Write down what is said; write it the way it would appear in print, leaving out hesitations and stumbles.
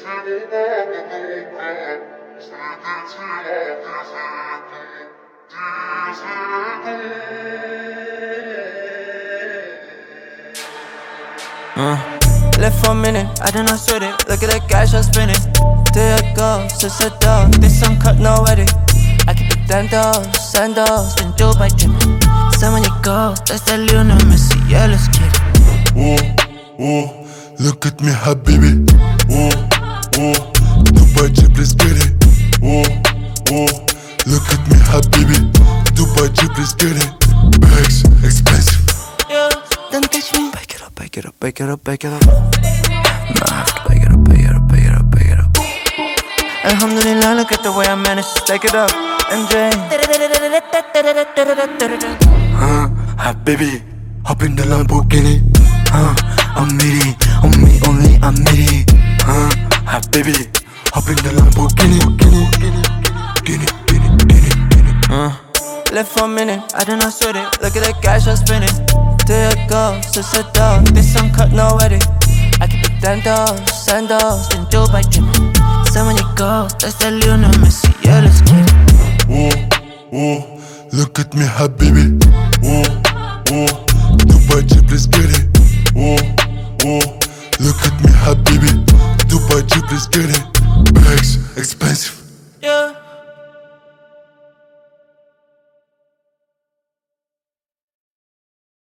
Left for a minute, I did not sweat it. Look at the cash I'm spinning. There it goes, it's a dog. This uncut, no edit. I keep it sandals, then Dubai drippin'. So when you go, that's that Lionel Messi, yeah, let's get it. Oh, look at me, habibi. Oh, Dubai drip, let's get it. Oh, look at me, habibi. Dubai drip, let's get it. Bags, expensive. Yeah, don't touch me. Back it up. No, I have to back it up. Alhamdulillah, look at the way I managed to stack it up and drain. Habibi, hop in the Lamborghini. I'm needy, on me only, I'm needy. Habibi, hop in the Lamborghini. Left for a minute, I did not sweat it. Look at the cash I'm spinning. There it goes, it's a dog. This uncut, no edit. I keep it sandals, then Dubai drippin'. So when you go, that's that Lionel Messi, yeah, let's get it. Oh, look at me, habibi. Oh, Dubai drip, let's get it. Oh, look at me, habibi. Dubai drip, let's get it. Bags,